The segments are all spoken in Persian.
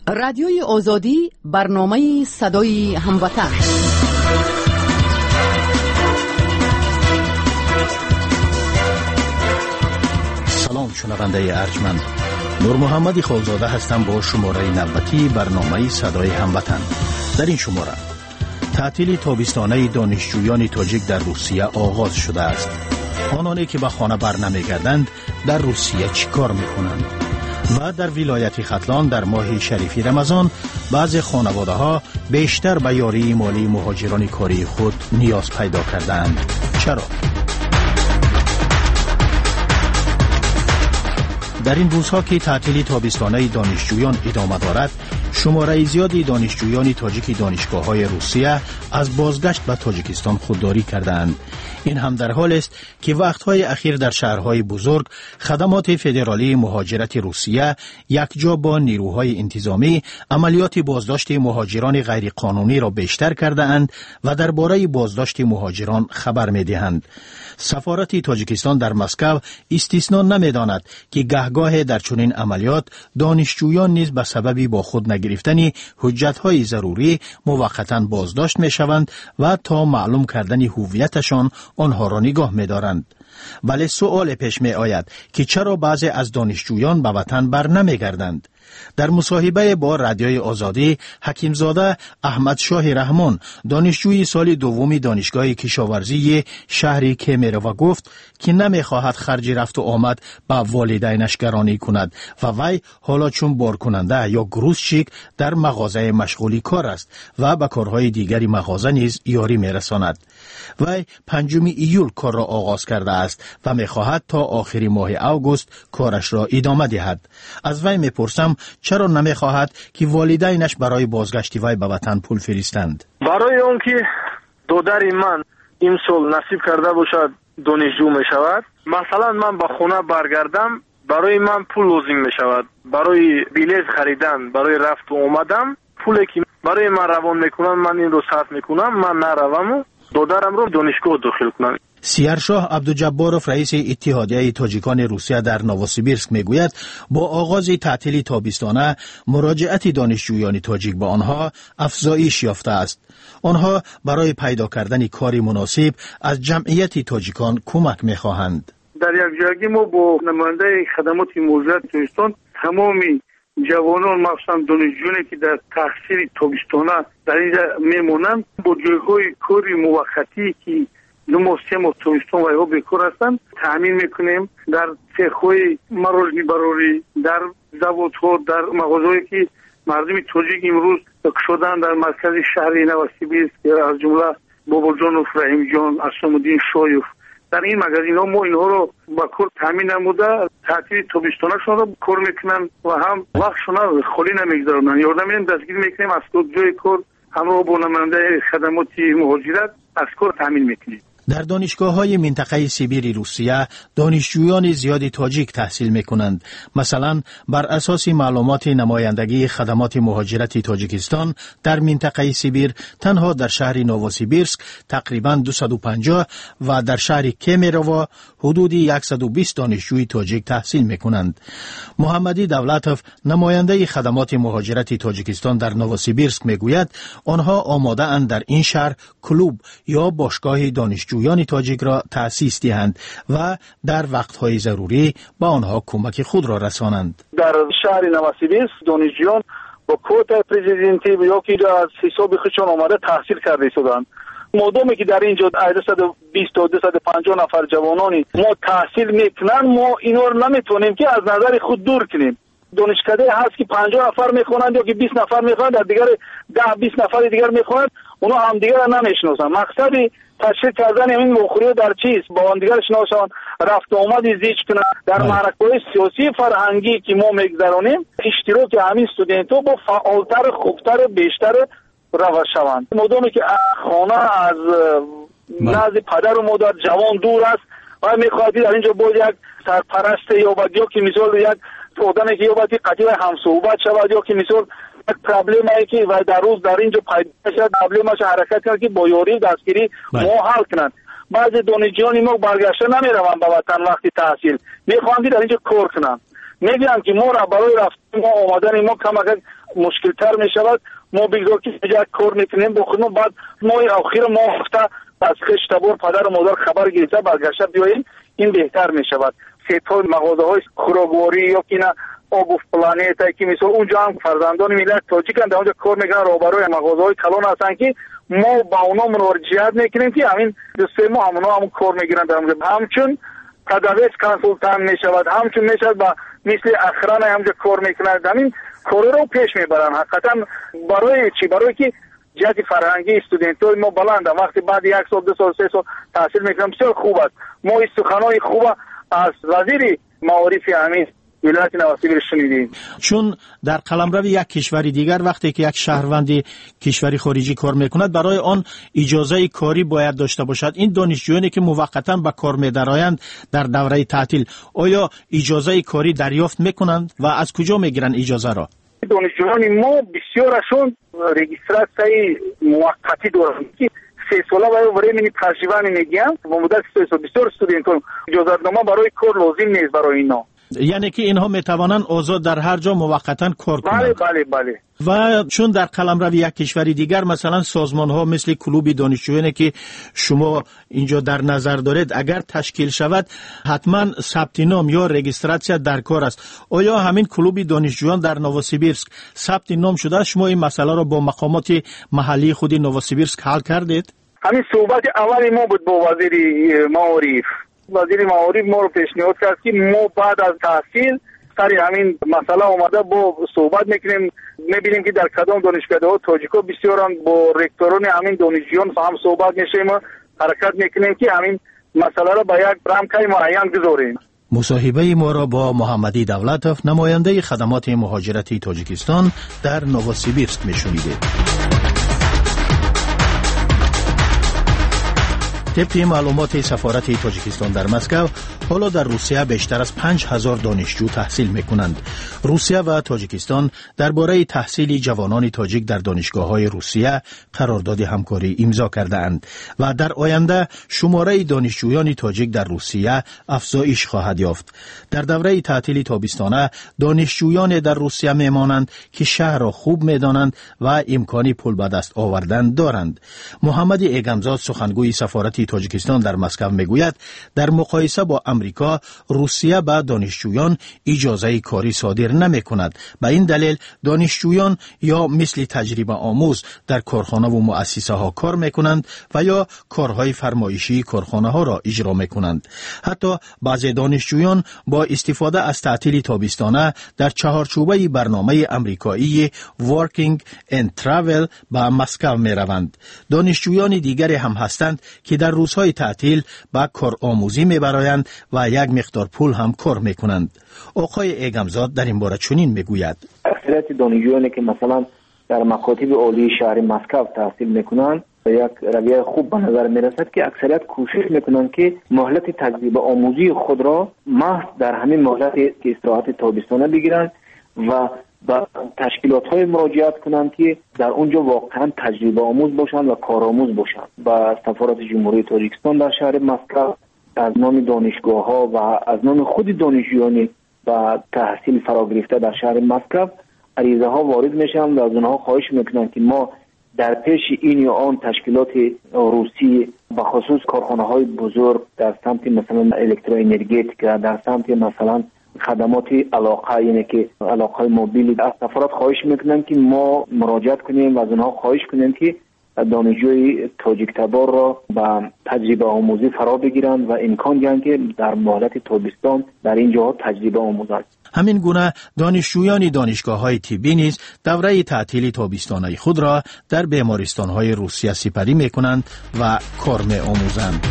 رادیوی آزادی برنامه صدای هموطن. سلام شنونده ارجمند، نور محمدی خالزاده هستم با شماره نوبتی برنامه صدای هموطن. در این شماره تعطیل تابستانه دانشجویان تاجیک در روسیه آغاز شده است. آنانی که به خانه بر نمیگردند در روسیه چیکار میکنند؟ و در ولایت ختلان در ماه شریفی رمضان بعضی خانواده ها بیشتر به یاری مالی مهاجران کاری خود نیاز پیدا کردند. چرا؟ در این روزها که تعطیل تابستانه دانشجویان ادامه دارد، شماره زیادی دانشجویان تاجیک دانشگاه‌های روسیه از بازگشت به تاجیکستان خودداری کردند. این هم در حال است که وقتهای اخیر در شهرهای بزرگ خدمات فدرالی مهاجرت روسیه یکجا با نیروهای انتظامی عملیات بازداشت مهاجران غیرقانونی را بیشتر کرده اند و درباره بازداشت مهاجران خبر می‌دهند. سفارت تاجیکستان در مسکو استثنا نمی‌داند که گهگاه در چنین عملیات دانشجویان نیز به سبب با خود نگرفتن حجت‌های ضروری موقتاً بازداشت می‌شوند و تا معلوم کردن هویتشان آنها را نگاه می‌دارند. ولی سؤال پیش می آید که چرا بعضی از دانشجویان به وطن بر نمیگردند؟ در مصاحبه با رادیوی آزادی، حکیمزاده احمد شاه رحمان، دانشجوی سال دوم دانشگاه کشاورزی شهر کمیرو گفت که نمیخواهد خرج رفت و آمد به والدینش گرانی کند و وی حالا چون بارکننده یا گروزشیک در مغازه مشغولی کار است و به کارهای دیگری مغازه نیز یاری میرساند. وی 5 ایول کار را آغاز کرده است و میخواهد تا آخر ماه اوگوست کارش را ادامه دهد. از وی میپرسم چرا نمیخواهد که والدینش برای بازگشت وی به وطن پول فرستند؟ برای اون که دودر من این سال نصیب کرده باشد دانشجو میشود، مثلا من به خونه برگردم، برای من پول لازم میشود برای بلیط خریدن، برای رفت و آمدن. پولی که برای من روان میکنن من این رو صرف میکنم، من نروم و دودرم رو دانشگاه داخل کنم. سیرشاه عبدالجباروف رئیس اتحادیه تاجیکان روسیه در نووسیبیرسک میگوید با آغاز تعطیل تابستانه مراجعت دانشجویان تاجیک به آنها افزایش یافته است. آنها برای پیدا کردن کاری مناسب از جمعیت تاجیکان کمک میخواهند. در یک جایی ما با نماینده خدمات مهاجرت تاجیکستان تمامی جوانان مخصوصا دانشجویانی که در تحصیل تابستانه در اینجا میمونند با جایهای کاری موقتی که 2 ماه 3 ماه تابستان و بیکار هستند تامین میکنیم. در سیخ‌های مراجعی براری، در زوادها، در مغازهایی که مردم تاجیک امروز شدن در مرکز شهر نووسیبیرسک از جمله باباجان رحیم جان، اسلام‌الدین شایف، در این مغازه ها ما اینها رو با کار تامین نموده تعطیل تابستانشون رو کار میکنن و هم وقتشون رو خالی نمیگذارن. یادم میاد دستگیر میکنیم از جای کار همراه با نماینده خدمات مهاجرت از کار تامین میکنیم. در دانشگاه‌های منطقه سیبیر روسیه دانشجویان زیادی تاجیک تحصیل می‌کنند. مثلا بر اساس معلومات نمایندگی خدمات مهاجرت تاجیکستان در منطقه سیبیر تنها در شهر نووسیبیرسک تقریباً 250 و در شهر کمیرو حدود 120 دانشجوی تاجیک تحصیل می‌کنند. محمدی دولتوف نماینده خدمات مهاجرت تاجیکستان در نووسیبیرسک میگوید آنها آماده اند در این شهر کلوب یا باشگاه دانشجویان تاجیک را تأسیس دهند و در وقتهای ضروری با آنها کمک خود را رسانند. در شهر نووسیبیرسک دانشجویان با کوتا پرزیدنتی یا که از حساب خودشان آمده تحصیل کرده شدند. مادامی که در اینجا 220 تا 250 نفر جوانانی ما تحصیل میکنن، ما اینا رو نمیتونیم که از نظر خود دور کنیم. دانشکده هست که 50 نفر میخوانند یا که 20 نفر میخوانند، در دیگر 10-20 نفر دیگر میخوانند، اونا هم دیگر نمیشناسن. مقصد تشکیل کردن این مخوری در چیز با دیگر شناسان رفت و آمد زیج کنند. در معرکه‌های سیاسی فرهنگی که ما میگذرانیم اشتراک همین استودنت‌ها با فعالتر، خوبتر، بیشتر روش شوند. مادامی که خانه از نزد پدر و مادر جوان دور است و میخواهد در اینجا باید یک سرپرست یا باید یا که مثال یک آدمی که یا باید قطعی همصحبت شود یا که مثال یک پرابلم هایی که و در روز در اینجا پیدا شد پرابلمش حرکت کنند که با یاری دستگیری ما حل کنند. بعضی دانشجویان ما برگشته نمیروند به وطن وقتی تحصیل، میخوان در اینجا کار کنند. میگن که ما را برای رفتن ما آمدن ما کمک مشکل تر می شود. ما بگذار که یک کار میکنیم بخونیم، بعد ما آخر ما هفته از خشتبار پدر و مادر خبر گرفته برگشته بیاییم، این بهتر می شود. سیت‌های مغازه های خوراکواری یا که نه آب و پلانت که مثلا اونجا هم فرزندان ملت تاجیکن در اونجا کار میکنن، روبروی مغازه های کلان هستن که ما با اونا مراجعت میکنیم که همین دوسته ما هم کار میگیرن در اونجا. همچون تدریس کنسولتان میشود، همچون میشود با مثل اخران همجا کار میکنن، همین کار رو پیش میبرن. حقیقتا برای چی؟ برای که جهت فرهنگی استودنتای ما بلنده. وقتی بعد 1 سال 2 سال 3 سال تحصیل میکنم بسیار خوب است. ما سخنای خوب از وزیر معارف همین ولایت نوسیبیرس شنیدیم. چون در قلمرو یک کشور دیگر وقتی که یک شهروند کشوری خارجی کار میکند برای آن اجازه کاری باید داشته باشد. این دانشجویانی که موقتا به کار می‌درآیند در دوره تعطیل آیا اجازه کاری دریافت میکنند و از کجا میگیرند اجازه را؟ دانشجویان ما بسیارشون رجیستراسیون موقتی دارند که 3 ساله برای من تجربه میگم و مدت 3 سال بسیار استودنتان اجازه‌نامه برای کار لازم نیست برای اینا. یعنی که اینها میتوانند آزاد در هر جا موقتا کار کنند. بله. و چون در قلمرو یک کشوری دیگر مثلا سازمان ها مثل کلوب دانشجویانی که شما اینجا در نظر دارید اگر تشکیل شود حتما ثبت نام یا رجیستراسیون در کار است. آیا همین کلوب دانشجویان در نووسیبیرسک ثبت نام شده؟ شما این مسئله را با مقامات محلی خود نووسیبیرسک حل کردید؟ همین صحبت اولی ما بود با وزیر معارف. وزیر معارف ما رو پیشنهاد کرد که ما بعد از تحصیل سری همین مسئله اومده با صحبت میکنیم، میبینیم که در کدام دانشکده ها تاجیکا بسیارن، با رکتوران همین دانشجویان هم صحبت میشیم و حرکت میکنیم که همین مسئله را به یک رمکای معین گذاریم. مصاحبه ما را با محمدی دولتوف نماینده خدمات مهاجرتی تاجیکستان در نووسیبیرسک میشنیدید. طبق معلومات سفارت تاجیکستان در مسکو حالا در روسیه بیشتر از 5000 دانشجو تحصیل میکنند. روسیه و تاجیکستان درباره تحصیل جوانان تاجیک در دانشگاه‌های روسیه قرارداد همکاری امضا کرده‌اند و در آینده شماره دانشجویان تاجیک در روسیه افزایش خواهد یافت. در دوره تعطیل تابستانه دانشجویان در روسیه میمانند که شهر را خوب میدانند و امکانی پول به دست آوردن دارند. محمد ایگمزاد سخنگوی سفارت تاجیکستان در مسکو میگوید در مقایسه با امریکا روسیه به دانشجویان اجازه کاری صادر نمی کند. به این دلیل دانشجویان یا مثل تجربه آموز در کارخانه و مؤسسه ها کار می کنند و یا کارهای فرمایشی کارخانه ها را اجرا می کنند. حتی بعضی دانشجویان با استفاده از تعطیل تابستانه در چهارچوبه برنامه امریکایی Working and Travel به مسکو می روند. دانشجویان دیگری هم هستند که در روزهای تعطیل با کارآموزی میبرایند و یک مقدار پول هم کار میکنند. آقای ایگمزاد در این باره چنین میگوید: اکثریت دانشجویانی که مثلا در مکاتب عالی شهر مسکو تحصیل میکنند یک رویه خوب به نظر میرسد که اکثریت کوشش میکنند که مهلت تجربه آموزی خود را محض در همین مهلت که استراحت تابستانه بگیرند و با تشکیلات‌های مراجعت کنند که در اونجا واقعا تجربه آموز باشند و کارآموز باشند. با سفارت جمهوری تاجیکستان در شهر مسکو از نام دانشگاه‌ها و از نام خود دانشجویان با تحصیل فرا گرفته در شهر مسکو عریضه‌ها وارد میشن و از اونها خواهش میکنند که ما در پیش این یا آن تشکیلات روسی به خصوص کارخانه‌های بزرگ در سمت مثلا الکتروانرژیک در سمت مثلا خدمات علاقه، یعنی که علاقه موبیل، از سفارت خواهش میکنن که ما مراجعت کنیم و از اونها خواهش کنیم که دانشجوی تاجیک تبار را با تجربه آموزی فرا بگیرند و امکان دهند که در مهلت تابستان در این جاها تجربه آموزند. همین گونه دانشجویان دانشگاه‌های طبی نیز دوره تعطیل تابستانه خود را در بیمارستان‌های روسیه سپری میکنند و کار می‌آموزند.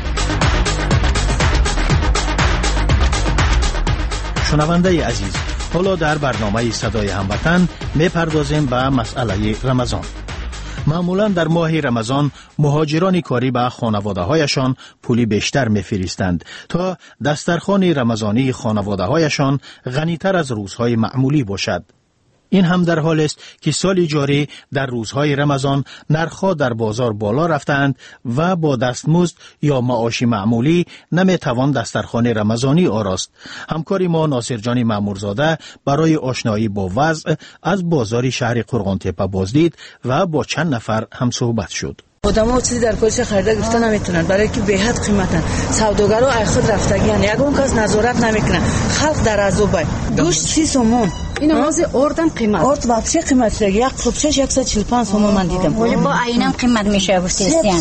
شنونده عزیز، حالا در برنامه صدای هموطن میپردازیم به مسئله رمضان. معمولا در ماه رمضان مهاجران کاری به خانواده هایشان پولی بیشتر میفرستند تا دسترخوان رمضانی خانواده هایشان غنیتر از روزهای معمولی باشد. این هم در حال است که سال جاری در روزهای رمضان نرخ‌ها در بازار بالا رفتند و با دستمزد یا معاش معمولی نمیتوان دسترخوان رمضانی آراست. همکار ما ناصر جان مامورزاده برای آشنایی با وضع از بازار شهر قرغانتپه بازدید و با چند نفر هم صحبت شد. آدم‌ها چیزی در پولش خریده گرفته نمیتونن برای که به حد قیمتن. سوداگرها ای خود رفتگیان یگون کس نظارت نمیکنه. خلق در عذاب. گوشت 30 سومون. این آواز اردم قیمت. ارد واپسی قیمت دیگه. یک قبچش 145 سوم من دیدم. ولی با عینم قیمت میشه گفتین.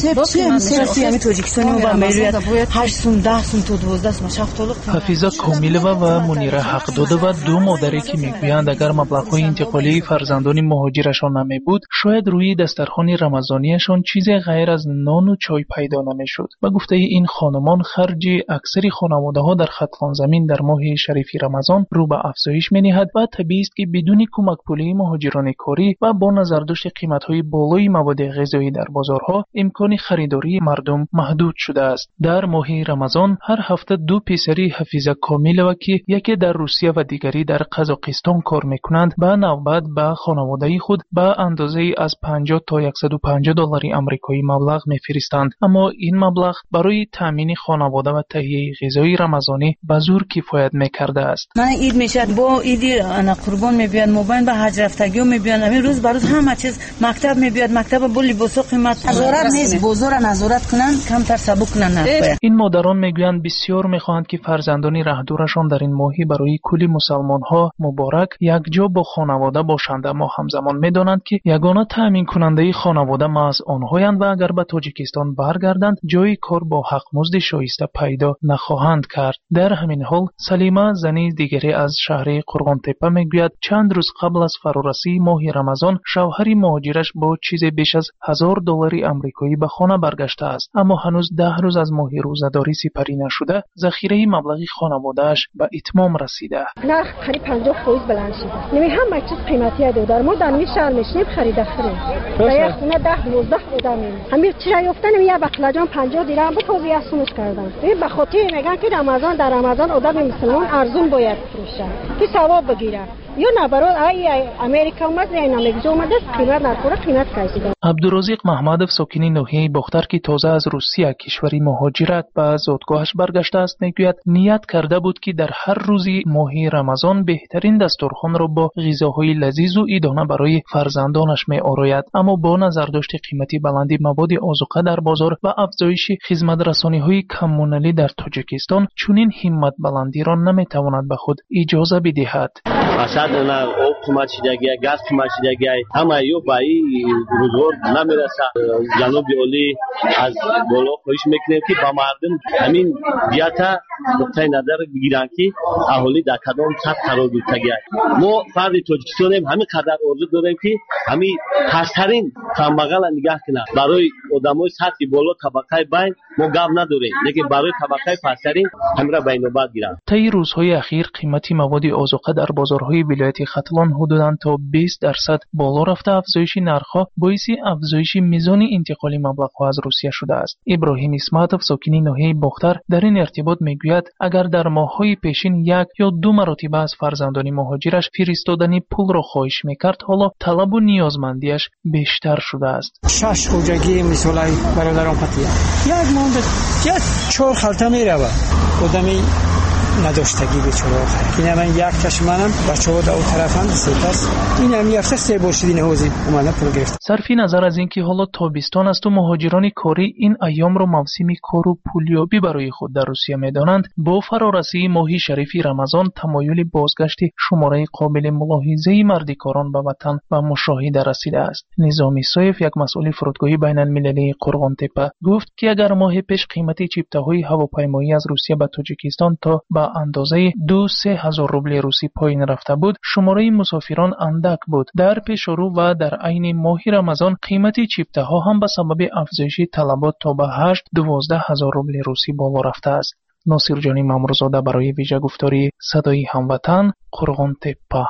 سیامی توجیکستانی با میلیت 8 سوم 10 سوم تا 12 سوم شفتالو. حفیظه کاملова و منیره حقدودova دو مادری که میگویند اگر مبلغ‌های انتقالی فرزندان مهاجرشان نمیبود شاید روی دسترخوان رمضانیشان چیزی غیر از نان و چای پیدا نمیشد. و گفته این خانمان خرج اکثر خانواده‌ها در خطفان زمین در ماه شریف رمضان رو به افزایش می‌نهد و طبیعی است که بدون کمک پولی مهاجران کاری و با نظرداشت قیمت‌های بالای مواد غذایی در بازارها امکان خریداری مردم محدود شده است. در ماه رمضان هر هفته دو پسری حفیظه کاملova که یکی در روسیه و دیگری در قزاقستان کار می‌کنند به نوبت به خانواده خود به اندازه از 50 تا 150 دلار آمریکایی مبلغ می‌فرستند، اما این مبلغ برای تامین خانواده و تهیه غذای رمضانی به زور کفایت می‌کرده است. من عید میشد با عیدی انا قربان میبیان موبایل به حج رفتگی میبیان همین روز بروز همه چیز مکتب میبیاد مکتب با لباس و قیمت نظارت نیست بازار نظارت کنن کمتر سبک کنن. این مادران میگویند بسیار میخواهند که فرزندان رهدورشان در این ماهی برای کل مسلمان‌ها مبارک یک جا با خانواده باشند، اما همزمان میدانند که یگانه تامین کننده خانواده محض آنهایند و اگر به تاجیکستان برگردند جای کار با حق مزد شایسته پیدا نخواهند کرد. در همین حال سلیمه زنی دیگری از شهر قرغانتپه میگوید چند روز قبل از فرارسی ماه رمضان شوهر مهاجرش با چیز بیش از 1000 دلار آمریکایی به خانه برگشته است، اما هنوز 10 روز از ماه روزه‌داری سپری نشده ذخیره مبلغ خانواده‌اش به اتمام رسیده. نرخ قریب 50% بلند شده. نمی همه چیز قیمتی ده دار ما در این شهر میشیم خریده خریم. یک خونه 10-12 آدمیم. همین چرا یفتن یه بقلاجان 50 درهم به توزیع اسمش کردن. به خاطر میگن که در رمضان آدم مسلمان ارزون باید فروشه که ثواب بگیره. یا نه برای امریکا اومد نه نمیگه اومد قیمت نخوره قیمت کشیده. عبدالرزاق محمدov ساکن ناحیه باختر که تازه از روسیه کشوری مهاجرت به زادگاهش برگشته است میگوید نیت کرده بود که در هر روزی ماه رمضان بهترین دسترخوان را با غذاهای لذیذ و عیدانه برای فرزندانش میآراید، اما با نظرداشت قیمتی بلندی مواد آذوقه در بازار و افزایش خدمت‌رسانی‌های کم‌مانلی در تاجیکستان چنین همت بلندی را نمیتواند به خود اجازه بدهد. مثلا آب قیمت شدگی، گاز قیمت شدگی، همه یو با این روزگار نمیرسه. جنوب عالی از بالا خواهش میکنیم که با مردم همین جهت نقطه نظر بگیرن که اهالی در کدام سطح قرار گرفتگی. ما فرد تاجیکستان همین قدر آرزو داریم که همین پسترین کمبغل نگاه کنه. برای آدمای سطح بالا طبقه بین ما گپ نداریم، لیکن برای طبقه پسترین همین را بین‌النهاد گیرن. طی روزهای اخیر قیمت مواد آذوقه در بازارهای ولایت ختلان حدوداً تا 20% بالا رفته. افزایش نرخ‌ها باعث افزایش میزان انتقال مبلغ‌ها از روسیه شده است. ابراهیم اسمتov ساکن ناحیه باختر در این ارتباط میگوید اگر در ماه‌های پیشین 1 یا 2 مرتبه از فرزندان مهاجرش فرستادن پول را خواهش میکرد، حالا طلب و نیازمندیش بیشتر شده است. 6 خوجگی مثالای برادران پتیه یک ماند 4 خلطه میروه آدمی نداشتگی بیچاره آخر. من یک چشمانم بچه‌ها در اون طرفن سپس این هم یفته سه باشیدین حوزی اومدن پول گرفت. صرفی نظر از اینکه حالا تابستان است و مهاجران کاری این ایام را موسم کار و پولیابی برای خود در روسیه می‌دانند، با فرارسی ماه شریف رمضان تمایل بازگشت شماره قابل ملاحظه مردکاران به وطن و مشاهده رسیده است. نظامی سایف یک مسئول فرودگاه بین‌المللی قرغانتپه گفت که اگر ماه پیش قیمت چیپته‌های هواپیمایی از روسیه به تاجیکستان تا به اندازه 2-3 هزار روبل روسی پایین رفته بود، شماره مسافران اندک بود. در پیش رو و در عین ماه رمضان قیمت چیپته ها هم به سبب افزایش طلبات تا به 8-12 هزار روبل روسی بالا رفته است. ناصر جان مامورزاده برای ویژه گفتاری صدای هموطن، قرغانتپه.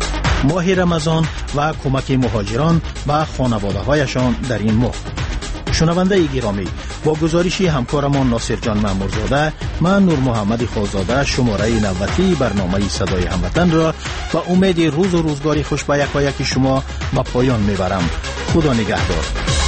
ماه رمضان و کمک مهاجران به خانواده‌هایشان در این ماه. شنونده گرامی، با گزارشی همکارمان ناصر جان مامورزاده، من نور محمد خالزاده شماره نوبتی برنامه صدای هموطن را با امید روز و روزگاری خوش به یکایک شما به پایان میبرم. خدا نگهدار.